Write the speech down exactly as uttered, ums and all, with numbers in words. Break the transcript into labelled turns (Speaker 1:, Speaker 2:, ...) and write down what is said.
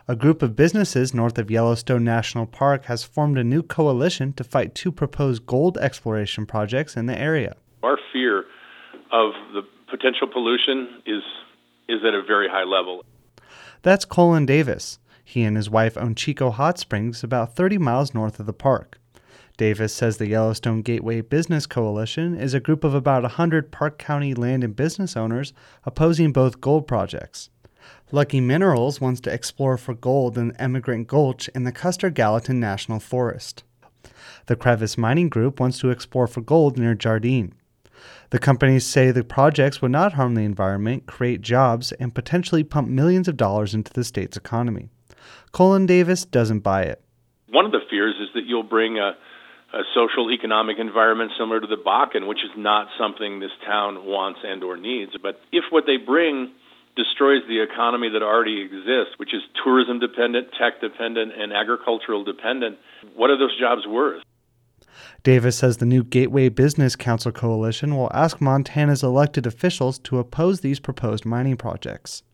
Speaker 1: A group of businesses north of Yellowstone National Park has formed a new coalition to fight two proposed gold exploration projects in the area.
Speaker 2: Our fear of the potential pollution is is at a very high level.
Speaker 1: That's Colin Davis. He and his wife own Chico Hot Springs, about thirty miles north of the park. Davis says the Yellowstone Gateway Business Coalition is a group of about one hundred Park County land and business owners opposing both gold projects. Lucky Minerals wants to explore for gold in Emigrant Gulch in the Custer-Gallatin National Forest. The Crevice Mining Group wants to explore for gold near Jardine. The companies say the projects would not harm the environment, create jobs, and potentially pump millions of dollars into the state's economy. Colin Davis doesn't buy it.
Speaker 2: One of the fears is that you'll bring a, a social economic environment similar to the Bakken, which is not something this town wants and or needs. But if what they bring destroys the economy that already exists, which is tourism dependent, tech dependent, and agricultural dependent, what are those jobs worth?
Speaker 1: Davis says the new Gateway Business Council Coalition will ask Montana's elected officials to oppose these proposed mining projects.